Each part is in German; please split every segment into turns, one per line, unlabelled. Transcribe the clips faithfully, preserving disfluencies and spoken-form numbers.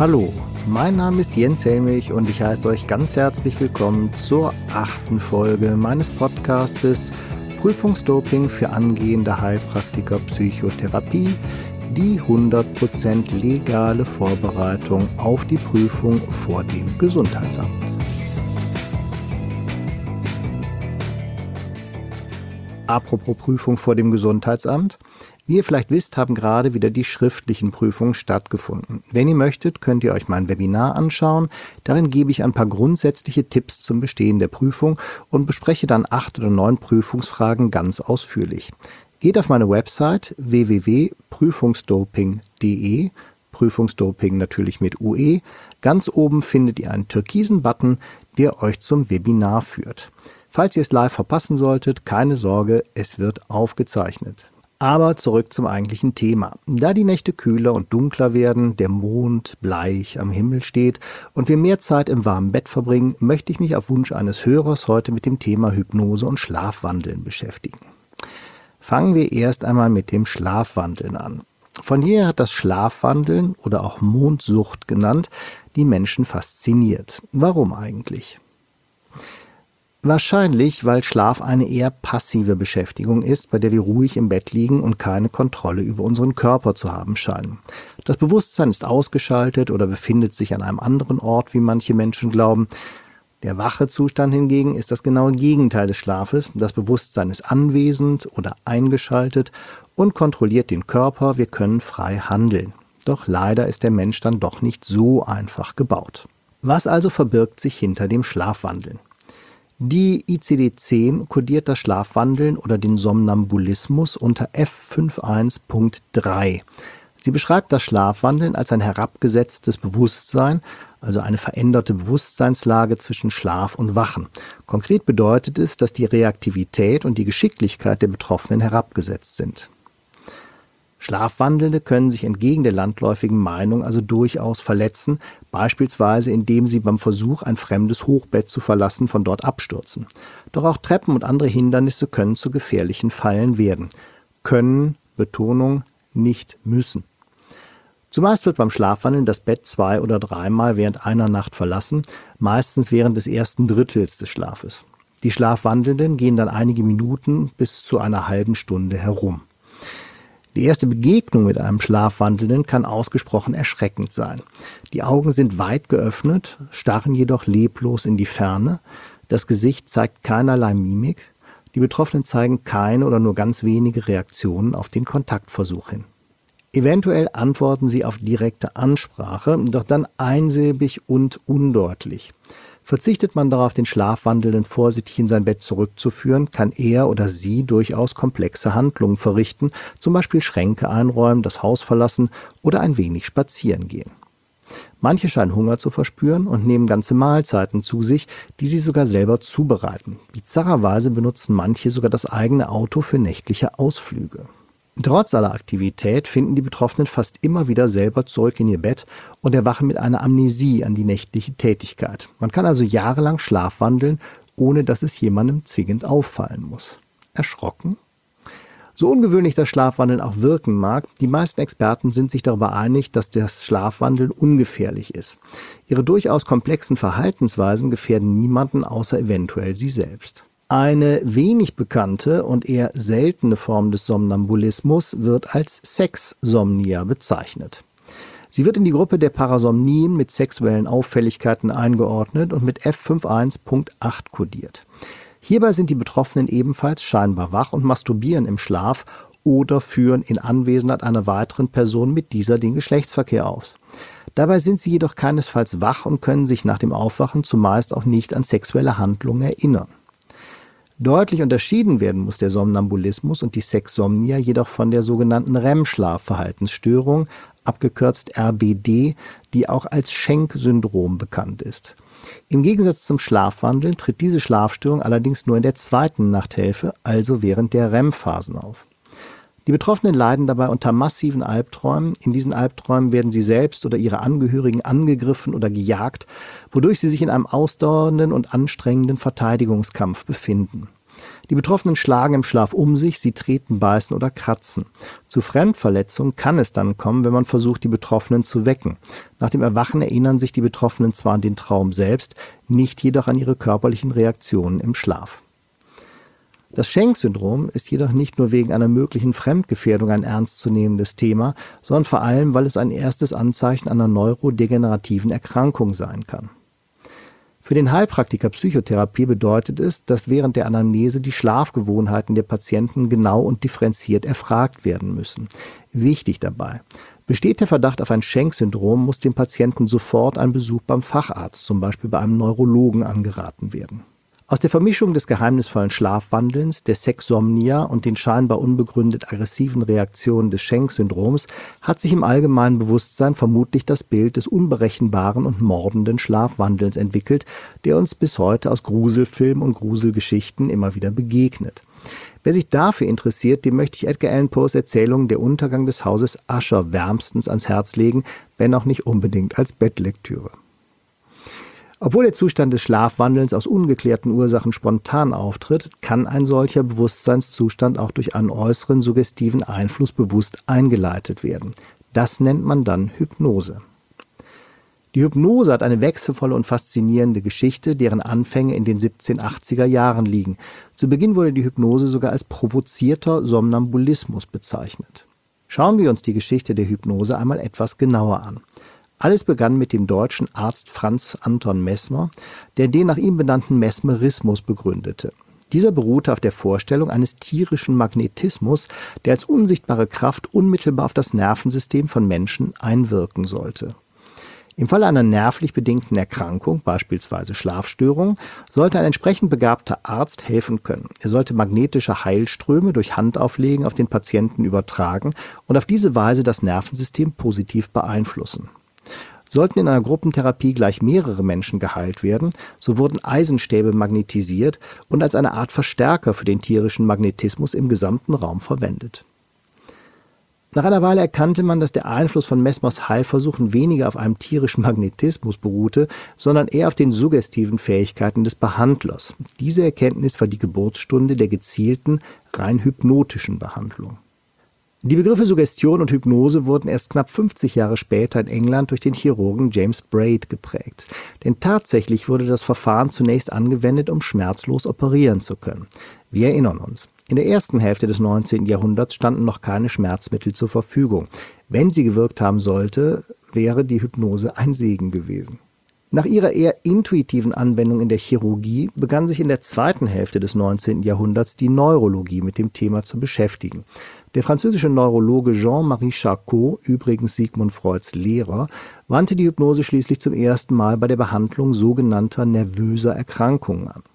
Hallo, mein Name ist Jens Helmich und ich heiße euch ganz herzlich willkommen zur achten Folge meines Podcastes Prüfungsdoping für angehende Heilpraktiker Psychotherapie, die hundert Prozent legale Vorbereitung auf die Prüfung vor dem Gesundheitsamt. Apropos Prüfung vor dem Gesundheitsamt. Wie ihr vielleicht wisst, haben gerade wieder die schriftlichen Prüfungen stattgefunden. Wenn ihr möchtet, könnt ihr euch mein Webinar anschauen. Darin gebe ich ein paar grundsätzliche Tipps zum Bestehen der Prüfung und bespreche dann acht oder neun Prüfungsfragen ganz ausführlich. Geht auf meine Website w w w punkt prüfungsdoping punkt de, Prüfungsdoping natürlich mit U E. Ganz oben findet ihr einen türkisen Button, der euch zum Webinar führt. Falls ihr es live verpassen solltet, keine Sorge, es wird aufgezeichnet. Aber zurück zum eigentlichen Thema. Da die Nächte kühler und dunkler werden, der Mond bleich am Himmel steht und wir mehr Zeit im warmen Bett verbringen, möchte ich mich auf Wunsch eines Hörers heute mit dem Thema Hypnose und Schlafwandeln beschäftigen. Fangen wir erst einmal mit dem Schlafwandeln an. Von jeher hat das Schlafwandeln oder auch Mondsucht genannt, die Menschen fasziniert. Warum eigentlich? Wahrscheinlich, weil Schlaf eine eher passive Beschäftigung ist, bei der wir ruhig im Bett liegen und keine Kontrolle über unseren Körper zu haben scheinen. Das Bewusstsein ist ausgeschaltet oder befindet sich an einem anderen Ort, wie manche Menschen glauben. Der wache Zustand hingegen ist das genaue Gegenteil des Schlafes. Das Bewusstsein ist anwesend oder eingeschaltet und kontrolliert den Körper. Wir können frei handeln. Doch leider ist der Mensch dann doch nicht so einfach gebaut. Was also verbirgt sich hinter dem Schlafwandeln? Die I C D zehn kodiert das Schlafwandeln oder den Somnambulismus unter F einundfünfzig Punkt drei. Sie beschreibt das Schlafwandeln als ein herabgesetztes Bewusstsein, also eine veränderte Bewusstseinslage zwischen Schlaf und Wachen. Konkret bedeutet es, dass die Reaktivität und die Geschicklichkeit der Betroffenen herabgesetzt sind. Schlafwandelnde können sich entgegen der landläufigen Meinung also durchaus verletzen, beispielsweise indem sie beim Versuch, ein fremdes Hochbett zu verlassen, von dort abstürzen. Doch auch Treppen und andere Hindernisse können zu gefährlichen Fallen werden. Können, Betonung, nicht müssen. Zumeist wird beim Schlafwandeln das Bett zwei- oder dreimal während einer Nacht verlassen, meistens während des ersten Drittels des Schlafes. Die Schlafwandelnden gehen dann einige Minuten bis zu einer halben Stunde herum. Die erste Begegnung mit einem Schlafwandelnden kann ausgesprochen erschreckend sein. Die Augen sind weit geöffnet, starren jedoch leblos in die Ferne. Das Gesicht zeigt keinerlei Mimik. Die Betroffenen zeigen keine oder nur ganz wenige Reaktionen auf den Kontaktversuch hin. Eventuell antworten sie auf direkte Ansprache, doch dann einsilbig und undeutlich. Verzichtet man darauf, den Schlafwandelnden vorsichtig in sein Bett zurückzuführen, kann er oder sie durchaus komplexe Handlungen verrichten, zum Beispiel Schränke einräumen, das Haus verlassen oder ein wenig spazieren gehen. Manche scheinen Hunger zu verspüren und nehmen ganze Mahlzeiten zu sich, die sie sogar selber zubereiten. Bizarrerweise benutzen manche sogar das eigene Auto für nächtliche Ausflüge. Trotz aller Aktivität finden die Betroffenen fast immer wieder selber zurück in ihr Bett und erwachen mit einer Amnesie an die nächtliche Tätigkeit. Man kann also jahrelang schlafwandeln, ohne dass es jemandem zwingend auffallen muss. Erschrocken? So ungewöhnlich das Schlafwandeln auch wirken mag, die meisten Experten sind sich darüber einig, dass das Schlafwandeln ungefährlich ist. Ihre durchaus komplexen Verhaltensweisen gefährden niemanden außer eventuell sie selbst. Eine wenig bekannte und eher seltene Form des Somnambulismus wird als Sexsomnia bezeichnet. Sie wird in die Gruppe der Parasomnien mit sexuellen Auffälligkeiten eingeordnet und mit F einundfünfzig Punkt acht kodiert. Hierbei sind die Betroffenen ebenfalls scheinbar wach und masturbieren im Schlaf oder führen in Anwesenheit einer weiteren Person mit dieser den Geschlechtsverkehr aus. Dabei sind sie jedoch keinesfalls wach und können sich nach dem Aufwachen zumeist auch nicht an sexuelle Handlungen erinnern. Deutlich unterschieden werden muss der Somnambulismus und die Sexsomnia jedoch von der sogenannten R E M-Schlafverhaltensstörung, abgekürzt R B D, die auch als Schenk-Syndrom bekannt ist. Im Gegensatz zum Schlafwandeln tritt diese Schlafstörung allerdings nur in der zweiten Nachthälfte, also während der R E M-Phasen auf. Die Betroffenen leiden dabei unter massiven Albträumen. In diesen Albträumen werden sie selbst oder ihre Angehörigen angegriffen oder gejagt, wodurch sie sich in einem ausdauernden und anstrengenden Verteidigungskampf befinden. Die Betroffenen schlagen im Schlaf um sich, sie treten, beißen oder kratzen. Zu Fremdverletzungen kann es dann kommen, wenn man versucht, die Betroffenen zu wecken. Nach dem Erwachen erinnern sich die Betroffenen zwar an den Traum selbst, nicht jedoch an ihre körperlichen Reaktionen im Schlaf. Das Schenk-Syndrom ist jedoch nicht nur wegen einer möglichen Fremdgefährdung ein ernstzunehmendes Thema, sondern vor allem, weil es ein erstes Anzeichen einer neurodegenerativen Erkrankung sein kann. Für den Heilpraktiker Psychotherapie bedeutet es, dass während der Anamnese die Schlafgewohnheiten der Patienten genau und differenziert erfragt werden müssen. Wichtig dabei: Besteht der Verdacht auf ein Schenk-Syndrom, muss dem Patienten sofort ein Besuch beim Facharzt, zum Beispiel bei einem Neurologen, angeraten werden. Aus der Vermischung des geheimnisvollen Schlafwandelns, der Sexsomnia und den scheinbar unbegründet aggressiven Reaktionen des Schenk-Syndroms hat sich im allgemeinen Bewusstsein vermutlich das Bild des unberechenbaren und mordenden Schlafwandelns entwickelt, der uns bis heute aus Gruselfilmen und Gruselgeschichten immer wieder begegnet. Wer sich dafür interessiert, dem möchte ich Edgar Allan Poes Erzählung Der Untergang des Hauses Usher wärmstens ans Herz legen, wenn auch nicht unbedingt als Bettlektüre. Obwohl der Zustand des Schlafwandelns aus ungeklärten Ursachen spontan auftritt, kann ein solcher Bewusstseinszustand auch durch einen äußeren suggestiven Einfluss bewusst eingeleitet werden. Das nennt man dann Hypnose. Die Hypnose hat eine wechselvolle und faszinierende Geschichte, deren Anfänge in den siebzehnhundertachtziger Jahren liegen. Zu Beginn wurde die Hypnose sogar als provozierter Somnambulismus bezeichnet. Schauen wir uns die Geschichte der Hypnose einmal etwas genauer an. Alles begann mit dem deutschen Arzt Franz Anton Mesmer, der den nach ihm benannten Mesmerismus begründete. Dieser beruhte auf der Vorstellung eines tierischen Magnetismus, der als unsichtbare Kraft unmittelbar auf das Nervensystem von Menschen einwirken sollte. Im Falle einer nervlich bedingten Erkrankung, beispielsweise Schlafstörung, sollte ein entsprechend begabter Arzt helfen können. Er sollte magnetische Heilströme durch Handauflegen auf den Patienten übertragen und auf diese Weise das Nervensystem positiv beeinflussen. Sollten in einer Gruppentherapie gleich mehrere Menschen geheilt werden, so wurden Eisenstäbe magnetisiert und als eine Art Verstärker für den tierischen Magnetismus im gesamten Raum verwendet. Nach einer Weile erkannte man, dass der Einfluss von Mesmers Heilversuchen weniger auf einem tierischen Magnetismus beruhte, sondern eher auf den suggestiven Fähigkeiten des Behandlers. Diese Erkenntnis war die Geburtsstunde der gezielten, rein hypnotischen Behandlung. Die Begriffe Suggestion und Hypnose wurden erst knapp fünfzig Jahre später in England durch den Chirurgen James Braid geprägt. Denn tatsächlich wurde das Verfahren zunächst angewendet, um schmerzlos operieren zu können. Wir erinnern uns. In der ersten Hälfte des neunzehnten Jahrhunderts standen noch keine Schmerzmittel zur Verfügung. Wenn sie gewirkt haben sollte, wäre die Hypnose ein Segen gewesen. Nach ihrer eher intuitiven Anwendung in der Chirurgie begann sich in der zweiten Hälfte des neunzehnten Jahrhunderts die Neurologie mit dem Thema zu beschäftigen. Der französische Neurologe Jean-Marie Charcot, übrigens Sigmund Freuds Lehrer, wandte die Hypnose schließlich zum ersten Mal bei der Behandlung sogenannter nervöser Erkrankungen an.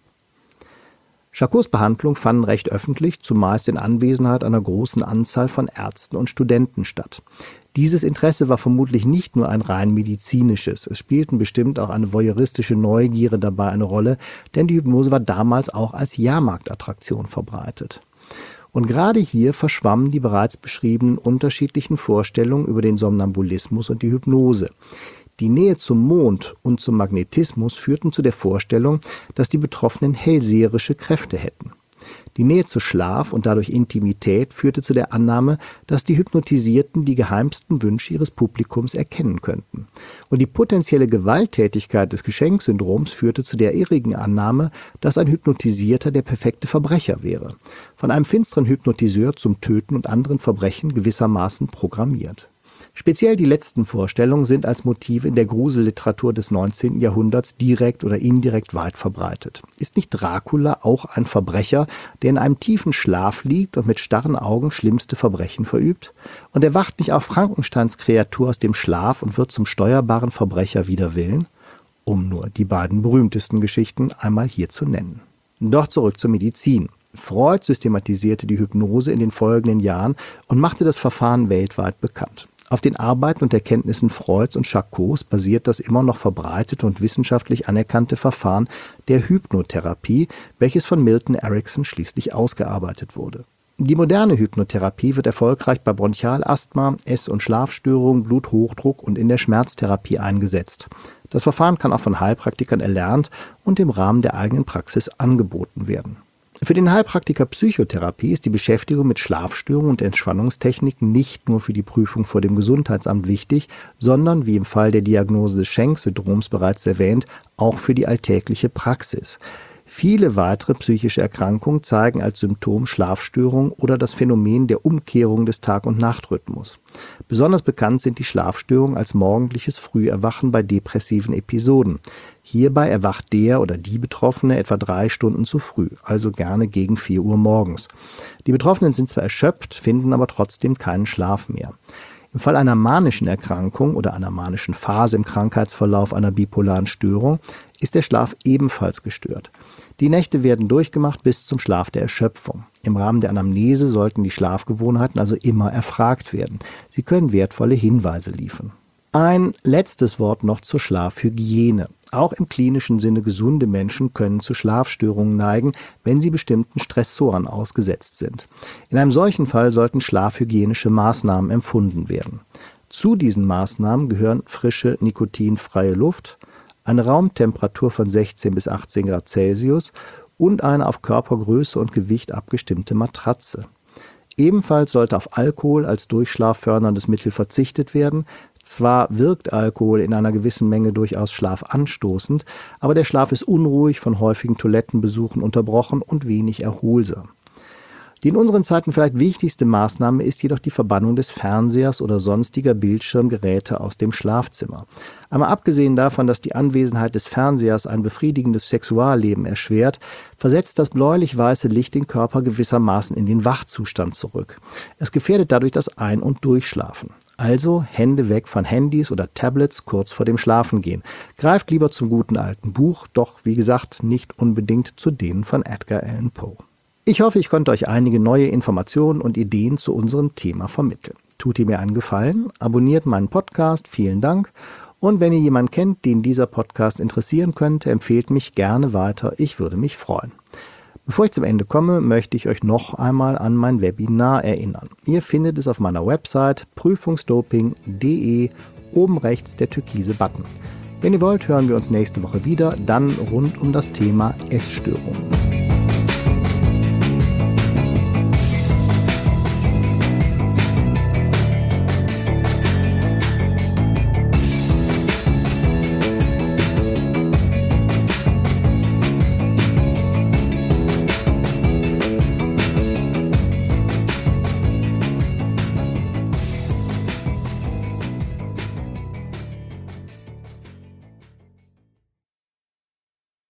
Charcots Behandlung fanden recht öffentlich, zumeist in Anwesenheit einer großen Anzahl von Ärzten und Studenten statt. Dieses Interesse war vermutlich nicht nur ein rein medizinisches, es spielten bestimmt auch eine voyeuristische Neugierde dabei eine Rolle, denn die Hypnose war damals auch als Jahrmarktattraktion verbreitet. Und gerade hier verschwammen die bereits beschriebenen unterschiedlichen Vorstellungen über den Somnambulismus und die Hypnose. Die Nähe zum Mond und zum Magnetismus führten zu der Vorstellung, dass die Betroffenen hellseherische Kräfte hätten. Die Nähe zu Schlaf und dadurch Intimität führte zu der Annahme, dass die Hypnotisierten die geheimsten Wünsche ihres Publikums erkennen könnten. Und die potenzielle Gewalttätigkeit des Geschenk-Syndroms führte zu der irrigen Annahme, dass ein Hypnotisierter der perfekte Verbrecher wäre. Von einem finsteren Hypnotiseur zum Töten und anderen Verbrechen gewissermaßen programmiert. Speziell die letzten Vorstellungen sind als Motive in der Gruselliteratur des neunzehnten Jahrhunderts direkt oder indirekt weit verbreitet. Ist nicht Dracula auch ein Verbrecher, der in einem tiefen Schlaf liegt und mit starren Augen schlimmste Verbrechen verübt? Und erwacht nicht auch Frankensteins Kreatur aus dem Schlaf und wird zum steuerbaren Verbrecher wider Willen? Um nur die beiden berühmtesten Geschichten einmal hier zu nennen. Doch zurück zur Medizin. Freud systematisierte die Hypnose in den folgenden Jahren und machte das Verfahren weltweit bekannt. Auf den Arbeiten und Erkenntnissen Freuds und Charcots basiert das immer noch verbreitete und wissenschaftlich anerkannte Verfahren der Hypnotherapie, welches von Milton Erickson schließlich ausgearbeitet wurde. Die moderne Hypnotherapie wird erfolgreich bei Bronchialasthma, Ess- und Schlafstörungen, Bluthochdruck und in der Schmerztherapie eingesetzt. Das Verfahren kann auch von Heilpraktikern erlernt und im Rahmen der eigenen Praxis angeboten werden. Für den Heilpraktiker Psychotherapie ist die Beschäftigung mit Schlafstörungen und Entspannungstechniken nicht nur für die Prüfung vor dem Gesundheitsamt wichtig, sondern, wie im Fall der Diagnose des Schenk-Syndroms bereits erwähnt, auch für die alltägliche Praxis. Viele weitere psychische Erkrankungen zeigen als Symptom Schlafstörungen oder das Phänomen der Umkehrung des Tag- und Nachtrhythmus. Besonders bekannt sind die Schlafstörungen als morgendliches Früherwachen bei depressiven Episoden. Hierbei erwacht der oder die Betroffene etwa drei Stunden zu früh, also gerne gegen vier Uhr morgens. Die Betroffenen sind zwar erschöpft, finden aber trotzdem keinen Schlaf mehr. Im Fall einer manischen Erkrankung oder einer manischen Phase im Krankheitsverlauf einer bipolaren Störung ist der Schlaf ebenfalls gestört. Die Nächte werden durchgemacht bis zum Schlaf der Erschöpfung. Im Rahmen der Anamnese sollten die Schlafgewohnheiten also immer erfragt werden. Sie können wertvolle Hinweise liefern. Ein letztes Wort noch zur Schlafhygiene. Auch im klinischen Sinne gesunde Menschen können zu Schlafstörungen neigen, wenn sie bestimmten Stressoren ausgesetzt sind. In einem solchen Fall sollten schlafhygienische Maßnahmen empfunden werden. Zu diesen Maßnahmen gehören frische, nikotinfreie Luft, eine Raumtemperatur von sechzehn bis achtzehn Grad Celsius und eine auf Körpergröße und Gewicht abgestimmte Matratze. Ebenfalls sollte auf Alkohol als durchschlafförderndes Mittel verzichtet werden. Zwar wirkt Alkohol in einer gewissen Menge durchaus schlafanstoßend, aber der Schlaf ist unruhig, von häufigen Toilettenbesuchen unterbrochen und wenig erholsam. Die in unseren Zeiten vielleicht wichtigste Maßnahme ist jedoch die Verbannung des Fernsehers oder sonstiger Bildschirmgeräte aus dem Schlafzimmer. Einmal abgesehen davon, dass die Anwesenheit des Fernsehers ein befriedigendes Sexualleben erschwert, versetzt das bläulich-weiße Licht den Körper gewissermaßen in den Wachzustand zurück. Es gefährdet dadurch das Ein- und Durchschlafen. Also Hände weg von Handys oder Tablets kurz vor dem Schlafengehen. Greift lieber zum guten alten Buch, doch wie gesagt nicht unbedingt zu denen von Edgar Allan Poe. Ich hoffe, ich konnte euch einige neue Informationen und Ideen zu unserem Thema vermitteln. Tut ihr mir einen Gefallen, abonniert meinen Podcast, vielen Dank. Und wenn ihr jemanden kennt, den dieser Podcast interessieren könnte, empfehlt mich gerne weiter, ich würde mich freuen. Bevor ich zum Ende komme, möchte ich euch noch einmal an mein Webinar erinnern. Ihr findet es auf meiner Website prüfungsdoping punkt de, oben rechts der türkise Button. Wenn ihr wollt, hören wir uns nächste Woche wieder, dann rund um das Thema Essstörungen.